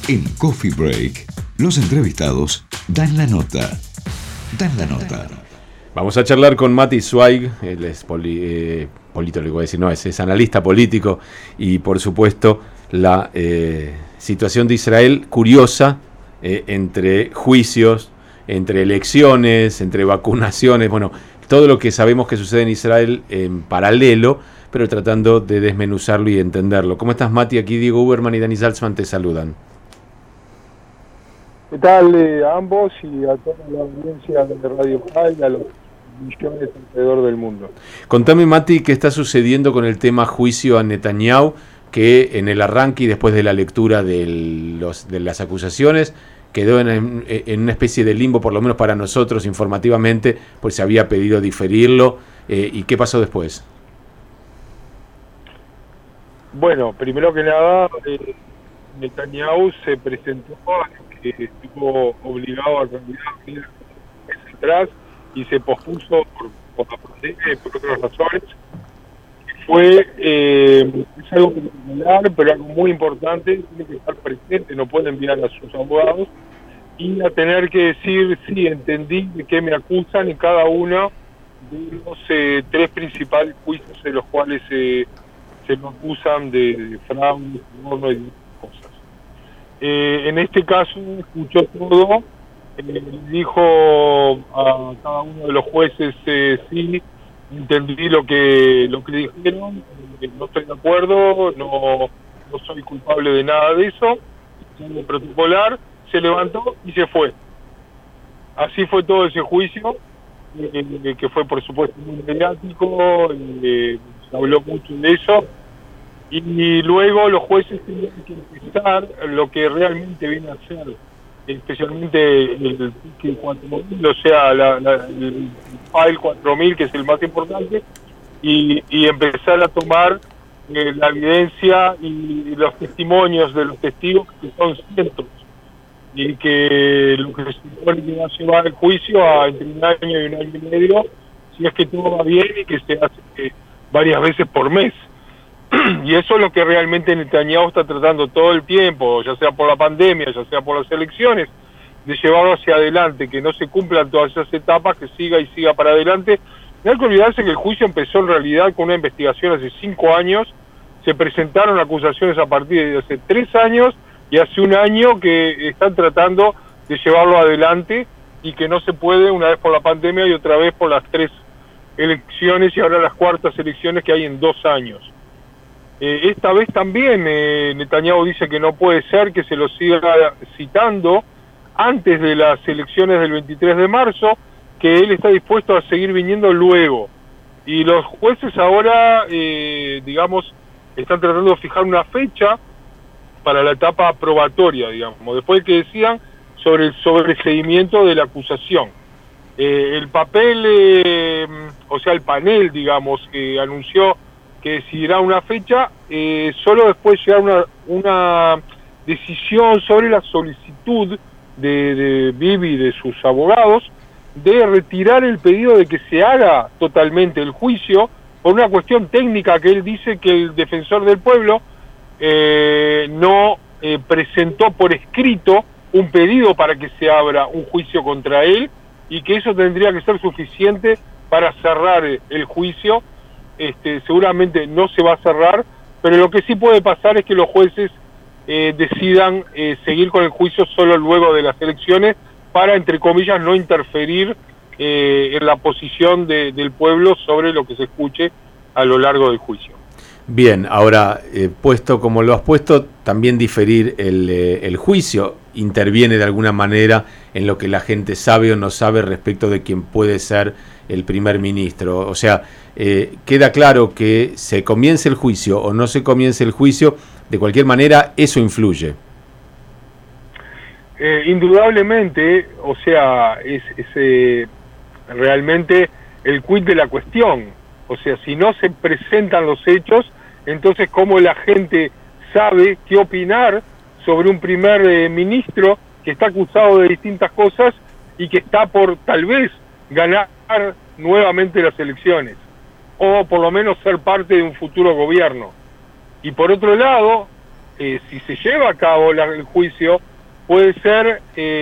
En Coffee Break, los entrevistados dan la nota. Dan la nota. Vamos a charlar con Mati Zweig, él es politólogo, es analista político, y por supuesto la situación de Israel curiosa, entre juicios, entre elecciones, entre vacunaciones, bueno, todo lo que sabemos que sucede en Israel en paralelo, pero tratando de desmenuzarlo y entenderlo. ¿Cómo estás, Mati? Aquí Diego Uberman y Dani Salzman te saludan. ¿Qué tal a ambos y a toda la audiencia de Radio High y a los millones alrededor del mundo? Contame, Mati, qué está sucediendo con el tema juicio a Netanyahu, que en el arranque y después de la lectura de las acusaciones quedó en una especie de limbo, por lo menos para nosotros informativamente, pues se había pedido diferirlo. ¿Y qué pasó después? Bueno, primero que nada, Netanyahu se presentó a que estuvo obligado a candidato meses atrás y se pospuso por la pandemia y por otras razones. Fue es algo particular, pero algo muy importante. Tiene que estar presente, no puede enviar a sus abogados y a tener que decir: sí, entendí de qué me acusan en cada uno de los tres principales juicios en los cuales se lo acusan de fraude, soborno y otras cosas. En este caso escuchó todo, dijo a cada uno de los jueces: sí, entendí lo que dijeron, no estoy de acuerdo, no soy culpable de nada de eso, algo protocolar. Se levantó y se fue. Así fue todo ese juicio, que fue por supuesto muy mediático, se habló mucho de eso. Y luego los jueces tenían que empezar lo que realmente viene a ser, especialmente el PIC 4000, o sea, el file 4000, que es el más importante, y empezar a tomar la evidencia y los testimonios de los testigos, que son cientos, y que lo que se supone que va a llevar el juicio a entre un año y un año y medio, si es que todo va bien, y que se hace varias veces por mes. Y eso es lo que realmente Netanyahu está tratando todo el tiempo, ya sea por la pandemia, ya sea por las elecciones, de llevarlo hacia adelante, que no se cumplan todas esas etapas, que siga y siga para adelante. No hay que olvidarse que el juicio empezó en realidad con una investigación hace 5 años, se presentaron acusaciones a partir de hace 3 años, y hace 1 año que están tratando de llevarlo adelante, y que no se puede, una vez por la pandemia y otra vez por las 3 elecciones, y ahora las 4th elecciones que hay en 2 años. Esta vez también Netanyahu dice que no puede ser que se lo siga citando antes de las elecciones del 23 de marzo, que él está dispuesto a seguir viniendo luego. Y los jueces ahora, están tratando de fijar una fecha para la etapa probatoria, después de que decidan sobre el sobreseimiento de la acusación. El papel, el panel, que anunció que decidirá una fecha, solo después llegar una decisión sobre la solicitud de Bibi y de sus abogados de retirar el pedido de que se haga totalmente el juicio por una cuestión técnica, que él dice que el defensor del pueblo no presentó por escrito un pedido para que se abra un juicio contra él, y que eso tendría que ser suficiente para cerrar el juicio. Seguramente no se va a cerrar, pero lo que sí puede pasar es que los jueces decidan seguir con el juicio solo luego de las elecciones, para, entre comillas, no interferir en la posición del pueblo sobre lo que se escuche a lo largo del juicio. Bien, ahora, puesto como lo has puesto, también diferir el juicio interviene de alguna manera en lo que la gente sabe o no sabe respecto de quién puede ser el primer ministro. O sea, queda claro que se comience el juicio o no se comience el juicio, de cualquier manera eso influye. Indudablemente, o sea, es realmente el quid de la cuestión. O sea, si no se presentan los hechos, entonces ¿cómo la gente sabe qué opinar sobre un primer ministro que está acusado de distintas cosas y que está por tal vez ganar nuevamente las elecciones, o por lo menos ser parte de un futuro gobierno? Y por otro lado, si se lleva a cabo el juicio, puede ser,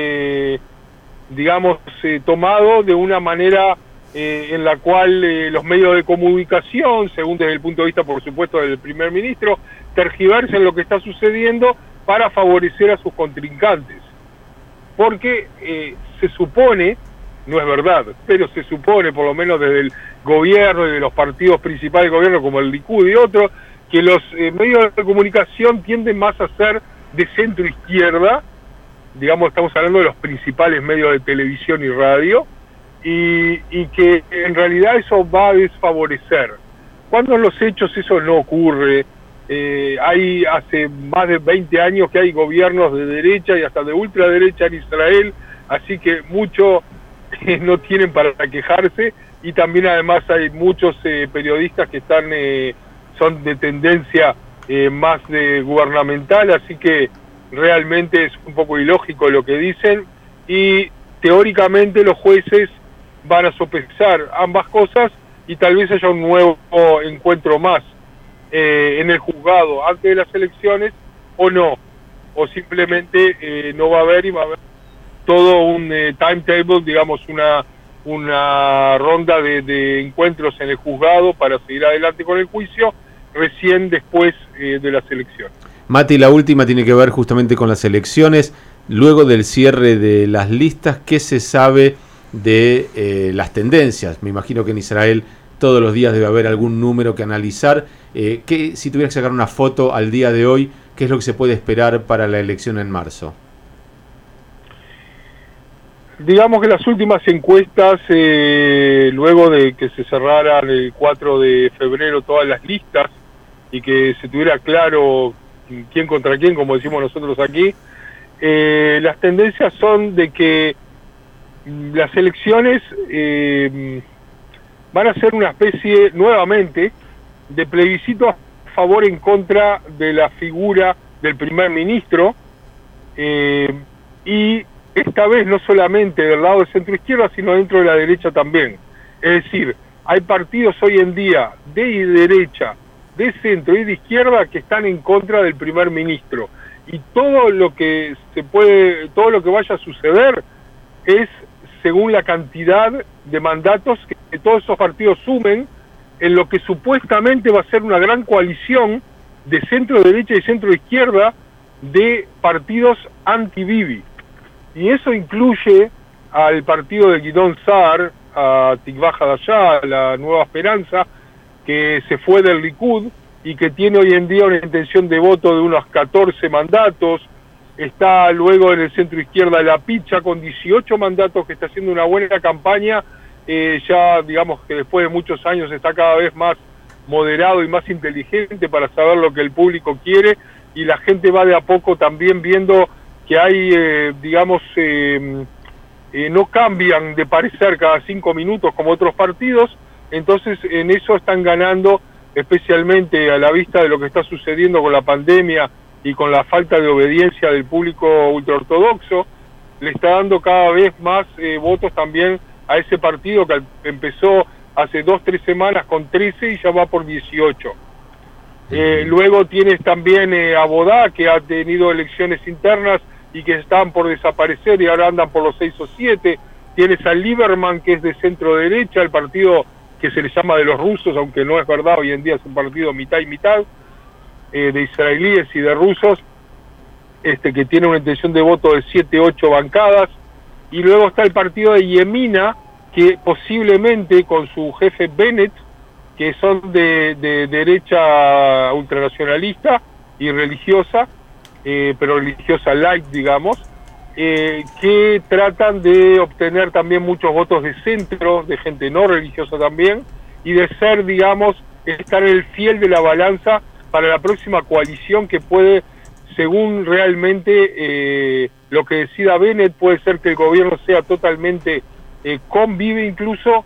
tomado de una manera en la cual los medios de comunicación, según desde el punto de vista, por supuesto, del primer ministro, tergiversen lo que está sucediendo para favorecer a sus contrincantes. Porque se supone, no es verdad, pero se supone, por lo menos desde el gobierno y de los partidos principales del gobierno, como el Likud y otros, que los medios de comunicación tienden más a ser de centro-izquierda, digamos, estamos hablando de los principales medios de televisión y radio, y que en realidad eso va a desfavorecer. Cuando en los hechos eso no ocurre. Hay hace más de 20 años que hay gobiernos de derecha y hasta de ultraderecha en Israel, así que muchos no tienen para quejarse, y también además hay muchos periodistas que son de tendencia más gubernamental, así que realmente es un poco ilógico lo que dicen, y teóricamente los jueces van a sopesar ambas cosas y tal vez haya un nuevo encuentro más en el juzgado antes de las elecciones, o no, o simplemente no va a haber, y va a haber todo un timetable, digamos, una ronda de encuentros en el juzgado para seguir adelante con el juicio recién después de las elecciones. Mati, la última tiene que ver justamente con las elecciones. Luego del cierre de las listas, ¿qué se sabe de las tendencias? Me imagino que en Israel todos los días debe haber algún número que analizar. Si tuvieras que sacar una foto al día de hoy, ¿qué es lo que se puede esperar para la elección en marzo? Digamos que las últimas encuestas, luego de que se cerraran el 4 de febrero todas las listas y que se tuviera claro quién contra quién, como decimos nosotros aquí, las tendencias son de que las elecciones van a ser una especie, nuevamente, de plebiscito a favor en contra de la figura del primer ministro, y esta vez no solamente del lado de centro izquierda, sino dentro de la derecha también. Es decir, hay partidos hoy en día de derecha, de centro y de izquierda que están en contra del primer ministro, y todo lo que vaya a suceder es según la cantidad de mandatos que todos esos partidos sumen en lo que supuestamente va a ser una gran coalición de centro derecha y centro izquierda de partidos anti-Bibi. Y eso incluye al partido de Guidón Saar, a Tikvah Hadashah, la Nueva Esperanza, que se fue del Likud y que tiene hoy en día una intención de voto de unos 14 mandatos. Está luego en el centro izquierda la Picha con 18 mandatos, que está haciendo una buena campaña, ya digamos que después de muchos años está cada vez más moderado y más inteligente para saber lo que el público quiere, y la gente va de a poco también viendo que hay, no cambian de parecer cada 5 minutos como otros partidos. Entonces en eso están ganando, especialmente a la vista de lo que está sucediendo con la pandemia y con la falta de obediencia del público ultraortodoxo. Le está dando cada vez más votos también a ese partido que empezó hace 2-3 semanas con 13 y ya va por 18. Luego tienes también a Bodá, que ha tenido elecciones internas y que estaban por desaparecer y ahora andan por los 6 o 7. Tienes a Lieberman, que es de centro derecha, el partido que se le llama de los rusos, aunque no es verdad, hoy en día es un partido mitad y mitad, de israelíes y de rusos, que tiene una intención de voto de 7-8 bancadas. Y luego está el partido de Yemina, que posiblemente con su jefe Bennett, que son de derecha ultranacionalista y religiosa, pero religiosa light, digamos, que tratan de obtener también muchos votos de centro, de gente no religiosa también, y de ser, digamos, estar el fiel de la balanza para la próxima coalición que puede, según realmente lo que decida Bennett, puede ser que el gobierno sea totalmente convive incluso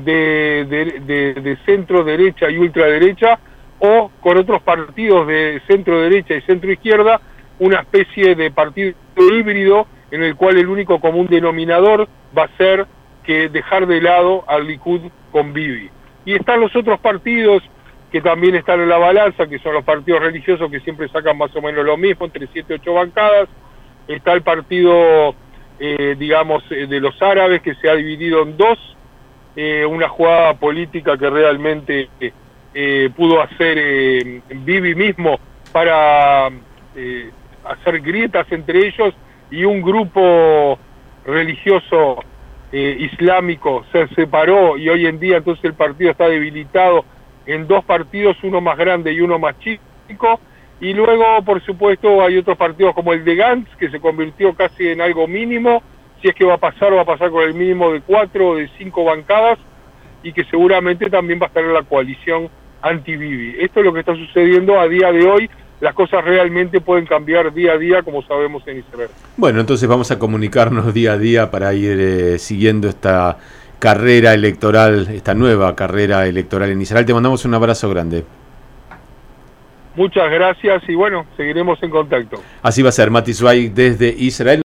de centro derecha y ultraderecha, o con otros partidos de centro derecha y centro izquierda, una especie de partido híbrido en el cual el único común denominador va a ser que dejar de lado al Likud con Bibi. Y están los otros partidos que también están en la balanza, que son los partidos religiosos que siempre sacan más o menos lo mismo, entre 7 y 8 bancadas. Está el partido, digamos, de los árabes, que se ha dividido en dos, una jugada política que realmente pudo hacer Bibi mismo para hacer grietas entre ellos, y un grupo religioso islámico se separó, y hoy en día entonces el partido está debilitado en dos partidos, uno más grande y uno más chico. Y luego, por supuesto, hay otros partidos como el de Gantz, que se convirtió casi en algo mínimo. Si es que va a pasar con el mínimo de 4 o de 5 bancadas, y que seguramente también va a estar en la coalición anti-Bibi. Esto es lo que está sucediendo a día de hoy. Las cosas realmente pueden cambiar día a día, como sabemos en Israel. Bueno, entonces vamos a comunicarnos día a día para ir siguiendo esta carrera electoral, esta nueva carrera electoral en Israel. Te mandamos un abrazo grande. Muchas gracias y bueno, seguiremos en contacto. Así va a ser, Mati Zweig desde Israel.